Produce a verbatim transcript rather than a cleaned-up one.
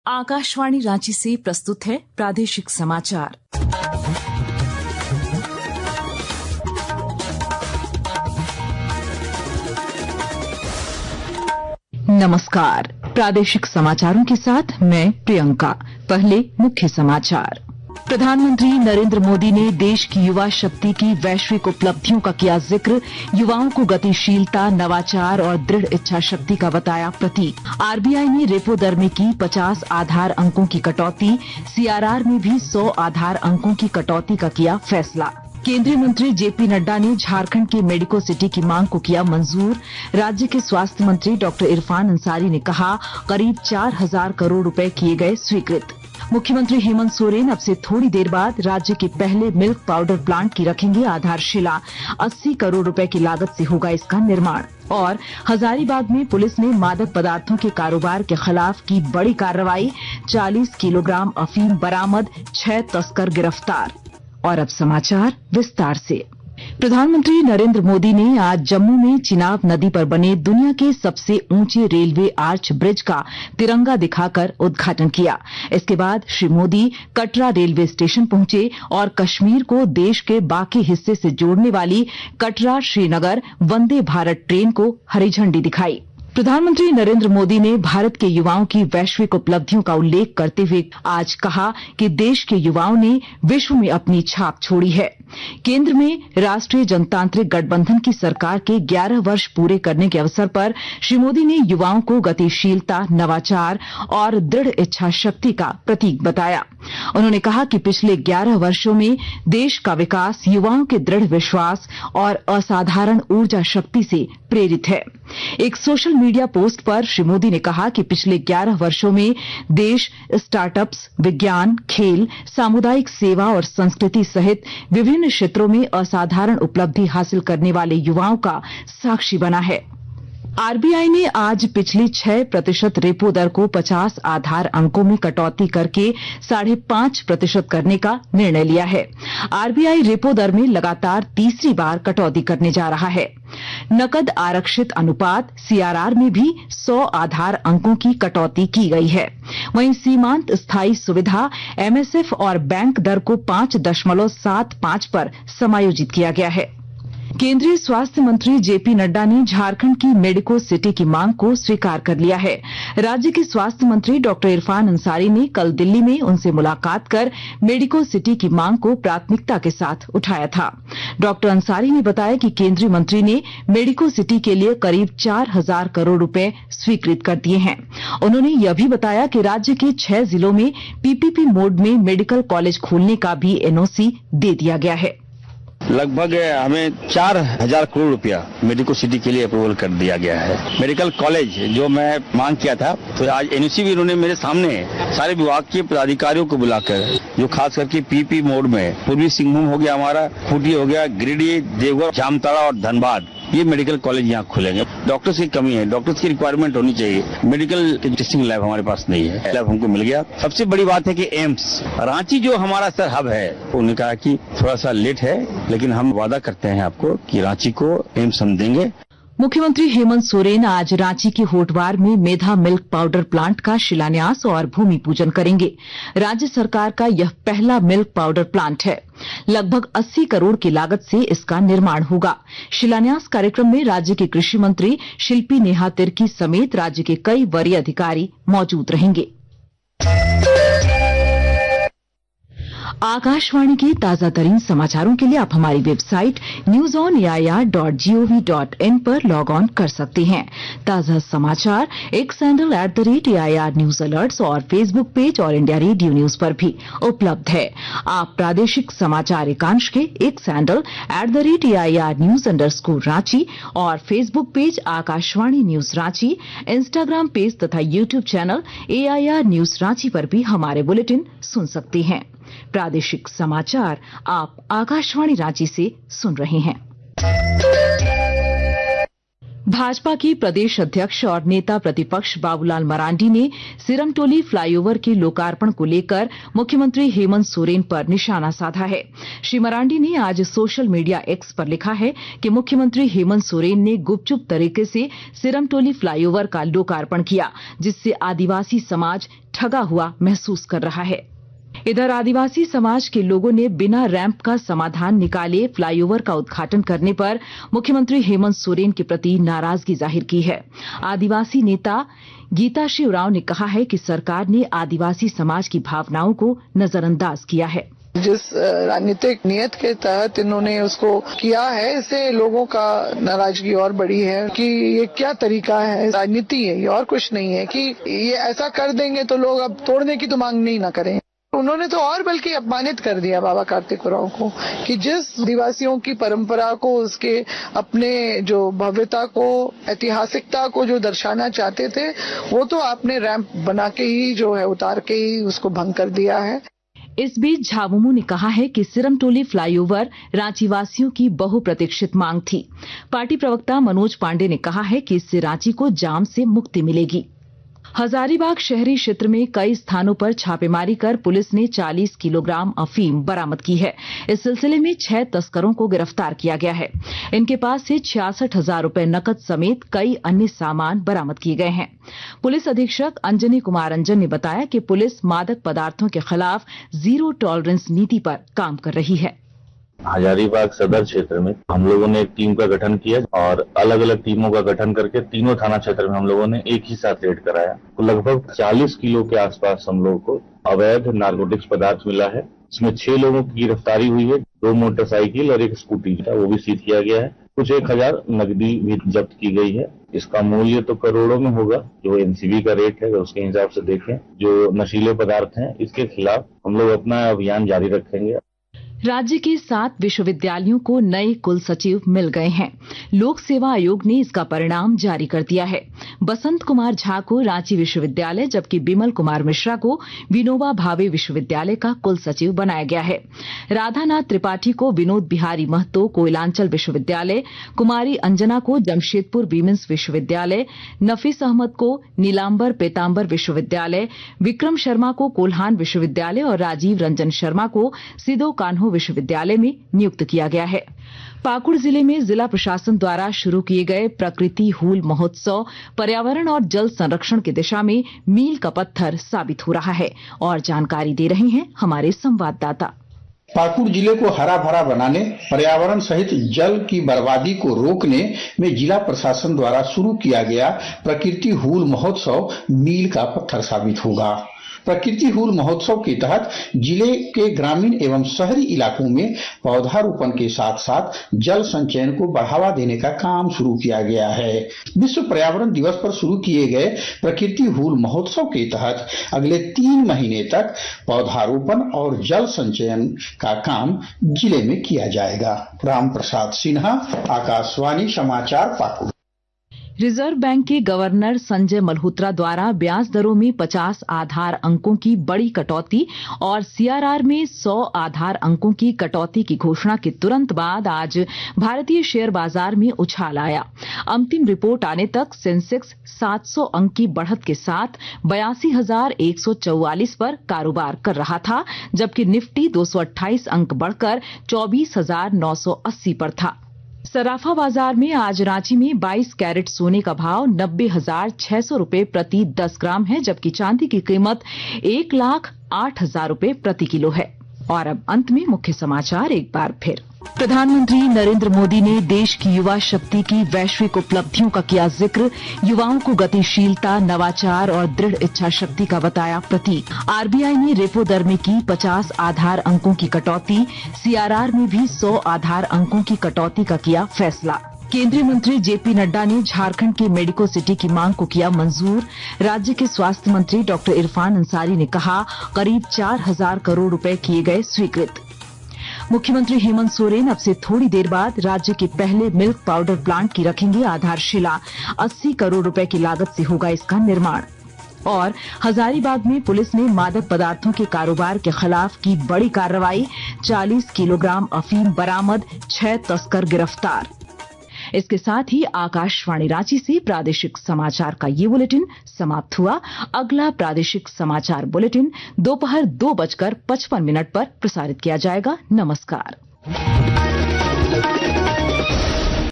आकाशवाणी रांची से प्रस्तुत है प्रादेशिक समाचार। नमस्कार, प्रादेशिक समाचारों के साथ मैं प्रियंका। पहले मुख्य समाचार। प्रधानमंत्री नरेंद्र मोदी ने देश की युवा शक्ति की वैश्विक उपलब्धियों का किया जिक्र। युवाओं को गतिशीलता, नवाचार और दृढ़ इच्छा शक्ति का बताया प्रतीक। आरबीआई ने रेपो दर में की पचास आधार अंकों की कटौती। सीआरआर में भी सौ आधार अंकों की कटौती का किया फैसला। केंद्रीय मंत्री जेपी नड्डा ने झारखंड के मेडिको सिटी की मांग को किया मंजूर। राज्य के स्वास्थ्य मंत्री डॉक्टर इरफान अंसारी ने कहा, करीब चार हजार करोड़ रुपए किए गए स्वीकृत। मुख्यमंत्री हेमंत सोरेन अब से थोड़ी देर बाद राज्य के पहले मिल्क पाउडर प्लांट की रखेंगे आधारशिला। अस्सी करोड़ रुपए की लागत से होगा इसका निर्माण। और हजारीबाग में पुलिस ने मादक पदार्थों के कारोबार के खिलाफ की बड़ी कार्रवाई। चालीस किलोग्राम अफीम बरामद, छह तस्कर गिरफ्तार। और अब समाचार विस्तार से। प्रधानमंत्री नरेंद्र मोदी ने आज जम्मू में चिनाब नदी पर बने दुनिया के सबसे ऊंचे रेलवे आर्च ब्रिज का तिरंगा दिखाकर उद्घाटन किया। इसके बाद श्री मोदी कटरा रेलवे स्टेशन पहुंचे और कश्मीर को देश के बाकी हिस्से से जोड़ने वाली कटरा श्रीनगर वंदे भारत ट्रेन को हरी झंडी दिखाई। प्रधानमंत्री नरेंद्र मोदी ने भारत के युवाओं की वैश्विक उपलब्धियों का उल्लेख करते हुए आज कहा कि देश के युवाओं ने विश्व में अपनी छाप छोड़ी है। केंद्र में राष्ट्रीय जनतांत्रिक गठबंधन की सरकार के ग्यारह वर्ष पूरे करने के अवसर पर श्री मोदी ने युवाओं को गतिशीलता, नवाचार और दृढ़ इच्छा शक्ति का प्रतीक बताया। उन्होंने कहा कि पिछले ग्यारह वर्षों में देश का विकास युवाओं के दृढ़ विश्वास और असाधारण ऊर्जा शक्ति से प्रेरित है। एक सोशल मीडिया पोस्ट पर श्री मोदी ने कहा कि पिछले ग्यारह वर्षों में देश स्टार्टअप्स, विज्ञान, खेल, सामुदायिक सेवा और संस्कृति सहित विभिन्न क्षेत्रों में असाधारण उपलब्धि हासिल करने वाले युवाओं का साक्षी बना है। आरबीआई ने आज पिछली छह प्रतिशत रेपो दर को पचास आधार अंकों में कटौती करके साढ़े पांच प्रतिशत करने का निर्णय लिया है। आरबीआई रेपो दर में लगातार तीसरी बार कटौती करने जा रहा है। नकद आरक्षित अनुपात सीआरआर में भी सौ आधार अंकों की कटौती की गई है। वहीं सीमांत स्थायी सुविधा एमएसएफ और बैंक दर को पांच दशमलव सात पांच पर समायोजित किया गया है। केंद्रीय स्वास्थ्य मंत्री जेपी नड्डा ने झारखंड की मेडिको सिटी की मांग को स्वीकार कर लिया है। राज्य के स्वास्थ्य मंत्री डॉक्टर इरफान अंसारी ने कल दिल्ली में उनसे मुलाकात कर मेडिको सिटी की मांग को प्राथमिकता के साथ उठाया था। डॉक्टर अंसारी ने बताया कि केंद्रीय मंत्री ने मेडिको सिटी के लिए करीब चार हजार करोड़ रुपए स्वीकृत कर दिए हैं। उन्होंने यह भी बताया कि राज्य के छह जिलों में पीपीपी मोड में मेडिकल कॉलेज खोलने का भी एनओसी दे दिया गया है। लगभग हमें चार हजार करोड़ रुपया मेडिको सिटी के लिए अप्रूवल कर दिया गया है। मेडिकल कॉलेज जो मैं मांग किया था, तो आज एनओसी भी उन्होंने मेरे सामने सारे विभाग के पदाधिकारियों को बुलाकर, जो खास करके पीपी मोड में पूर्वी सिंहभूम हो गया, हमारा खूंटी हो गया, गिरिडीह, देवघर, जामताड़ा और धनबाद, ये मेडिकल कॉलेज यहाँ खुलेंगे। डॉक्टर्स की कमी है, डॉक्टर्स की रिक्वायरमेंट होनी चाहिए। मेडिकल टेस्टिंग लैब हमारे पास नहीं है, लैब हमको मिल गया। सबसे बड़ी बात है कि एम्स रांची जो हमारा सर हब है, उन्होंने कहा कि थोड़ा सा लेट है, लेकिन हम वादा करते हैं आपको कि रांची को एम्स हम देंगे। मुख्यमंत्री हेमंत सोरेन आज रांची के होटवार में मेधा मिल्क पाउडर प्लांट का शिलान्यास और भूमि पूजन करेंगे। राज्य सरकार का यह पहला मिल्क पाउडर प्लांट है। लगभग अस्सी करोड़ की लागत से इसका निर्माण होगा। शिलान्यास कार्यक्रम में राज्य के कृषि मंत्री शिल्पी नेहा तिर्की समेत राज्य के कई वरीय अधिकारी मौजूद रहेंगे। आकाशवाणी के ताजा तरीन समाचारों के लिए आप हमारी website news on AIR dot gov dot in पर लॉग ऑन कर सकते हैं। ताजा समाचार X handle at the rate AIR news alerts और फेसबुक पेज और इंडिया रेडियो न्यूज पर भी उपलब्ध है। आप प्रादेशिक समाचार एकांश के X handle at the rate AIR news underscore Ranchi और Facebook page Akashvani news Ranchi, Instagram page तथा YouTube channel AIR news Ranchi पर भी हमारे बुलेटिन सुन सकते हैं। प्रादेशिक समाचार आप आकाशवाणी रांची से सुन रहे हैं। भाजपा के प्रदेश अध्यक्ष और नेता प्रतिपक्ष बाबूलाल मरांडी ने सिरमटोली फ्लाईओवर के लोकार्पण को लेकर मुख्यमंत्री हेमंत सोरेन पर निशाना साधा है। श्री मरांडी ने आज सोशल मीडिया एक्स पर लिखा है कि मुख्यमंत्री हेमंत सोरेन ने गुपचुप तरीके से सिरमटोली फ्लाईओवर का लोकार्पण किया, जिससे आदिवासी समाज ठगा हुआ महसूस कर रहा है। इधर आदिवासी समाज के लोगों ने बिना रैंप का समाधान निकाले फ्लाईओवर का उद्घाटन करने पर मुख्यमंत्री हेमंत सोरेन के प्रति नाराजगी जाहिर की है। आदिवासी नेता गीता श्री उरांव ने कहा है कि सरकार ने आदिवासी समाज की भावनाओं को नजरअंदाज किया है। जिस राजनीतिक नियत के तहत इन्होंने उसको किया है, इससे लोगों का नाराजगी और बढ़ी है कि ये क्या तरीका है, राजनीति है, ये और कुछ नहीं है कि ये ऐसा कर देंगे तो लोग अब तोड़ने की तो मांग नहीं ना करें। उन्होंने तो और बल्कि अपमानित कर दिया बाबा कार्तिक उरांव को कि जिस आदिवासियों की परंपरा को, उसके अपने जो भव्यता को, ऐतिहासिकता को जो दर्शाना चाहते थे, वो तो आपने रैंप बना के ही जो है उतार के ही उसको भंग कर दिया है। इस बीच झामुमो ने कहा है कि सिरमटोली फ्लाईओवर रांचीवासियों की बहुप्रतीक्षित मांग थी। पार्टी प्रवक्ता मनोज पांडे ने कहा है कि इससे रांची को जाम से मुक्ति मिलेगी। हजारीबाग शहरी क्षेत्र में कई स्थानों पर छापेमारी कर पुलिस ने चालीस किलोग्राम अफीम बरामद की है। इस सिलसिले में छह तस्करों को गिरफ्तार किया गया है। इनके पास से छियासठ हजार रूपये नकद समेत कई अन्य सामान बरामद किए गए हैं। पुलिस अधीक्षक अंजनी कुमार अंजन ने बताया कि पुलिस मादक पदार्थों के खिलाफ जीरो टॉलरेंस नीति पर काम कर रही है। हजारीबाग सदर क्षेत्र में हम लोगों ने एक टीम का गठन किया और अलग अलग टीमों का गठन करके तीनों थाना क्षेत्र में हम लोगों ने एक ही साथ रेड कराया। तो लगभग चालीस किलो के आसपास हम लोगों को अवैध नारकोटिक्स पदार्थ मिला है। इसमें छह लोगों की गिरफ्तारी हुई है। दो मोटरसाइकिल और एक स्कूटी था, वो भी सीज किया गया है। कुछ एक हजार नकदी भी जब्त की गई है। इसका मूल्य तो करोड़ों में होगा, जो एनसीबी का रेट है उसके हिसाब से देखें। जो नशीले पदार्थ हैं, इसके खिलाफ हम लोग अपना अभियान जारी रखेंगे। राज्य के सात विश्वविद्यालयों को नए कुल सचिव मिल गए हैं। लोक सेवा आयोग ने इसका परिणाम जारी कर दिया है। बसंत कुमार झा को रांची विश्वविद्यालय, जबकि बिमल कुमार मिश्रा को विनोबा भावे विश्वविद्यालय का कुल सचिव बनाया गया है। राधानाथ त्रिपाठी को विनोद बिहारी महतो कोयलांचल विश्वविद्यालय, कुमारी अंजना को जमशेदपुर वीमेंस विश्वविद्यालय, नफीस अहमद को नीलांबर पेतांबर विश्वविद्यालय, विक्रम शर्मा को कोल्हान विश्वविद्यालय और राजीव रंजन शर्मा को सिदो कान्हो विश्वविद्यालय में नियुक्त किया गया है। पाकुड़ जिले में जिला प्रशासन द्वारा शुरू किए गए प्रकृति हूल महोत्सव पर्यावरण और जल संरक्षण की दिशा में मील का पत्थर साबित हो रहा है और जानकारी दे रहे हैं हमारे संवाददाता। पाकुड़ जिले को हरा भरा बनाने, पर्यावरण सहित जल की बर्बादी को रोकने में जिला प्रशासन द्वारा शुरू किया गया प्रकृति हूल महोत्सव मील का पत्थर साबित होगा। प्रकृति हूल महोत्सव के तहत जिले के ग्रामीण एवं शहरी इलाकों में पौधारोपण के साथ साथ जल संचयन को बढ़ावा देने का काम शुरू किया गया है। विश्व पर्यावरण दिवस पर शुरू किए गए प्रकृति हूल महोत्सव के तहत अगले तीन महीने तक पौधारोपण और जल संचयन का काम जिले में किया जाएगा। राम प्रसाद सिन्हा, आकाशवाणी समाचार, पाकुड़। रिजर्व बैंक के गवर्नर संजय मल्होत्रा द्वारा ब्याज दरों में पचास आधार अंकों की बड़ी कटौती और सीआरआर में सौ आधार अंकों की कटौती की घोषणा के तुरंत बाद आज भारतीय शेयर बाजार में उछाल आया। अंतिम रिपोर्ट आने तक सेंसेक्स सात सौ अंक की बढ़त के साथ बयासी हजार एक सौ चौवालीस पर कारोबार कर रहा था, जबकि निफ्टी दो सौ अट्ठाईस अंक बढ़कर चौबीस हजार नौ सौ अस्सी पर था। सराफा बाजार में आज रांची में बाईस कैरेट सोने का भाव नब्बे हजार छह सौ रूपये प्रति दस ग्राम है, जबकि चांदी की कीमत एक लाख आठ हजार रूपये प्रति किलो है। और अब अंत में मुख्य समाचार एक बार फिर। प्रधानमंत्री नरेंद्र मोदी ने देश की युवा शक्ति की वैश्विक उपलब्धियों का किया जिक्र। युवाओं को गतिशीलता, नवाचार और दृढ़ इच्छा शक्ति का बताया प्रतीक। आरबीआई ने रेपो दर में की पचास आधार अंकों की कटौती। सीआरआर में भी सौ आधार अंकों की कटौती का किया फैसला। केंद्रीय मंत्री जेपी नड्डा ने झारखंड के मेडिको सिटी की मांग को किया मंजूर। राज्य के स्वास्थ्य मंत्री डॉक्टर इरफान अंसारी ने कहा, करीब चार हजार करोड़ रुपए किए गए स्वीकृत। मुख्यमंत्री हेमंत सोरेन अब से थोड़ी देर बाद राज्य के पहले मिल्क पाउडर प्लांट की रखेंगे आधारशिला। अस्सी करोड़ रुपए की लागत से होगा इसका निर्माण। और हजारीबाग में पुलिस ने मादक पदार्थों के कारोबार के खिलाफ की बड़ी कार्रवाई। चालीस किलोग्राम अफीम बरामद, छह तस्कर गिरफ्तार। इसके साथ ही आकाशवाणी रांची से प्रादेशिक समाचार का ये बुलेटिन समाप्त हुआ। अगला प्रादेशिक समाचार बुलेटिन दोपहर दो बजकर पचपन मिनट पर प्रसारित किया जाएगा। नमस्कार।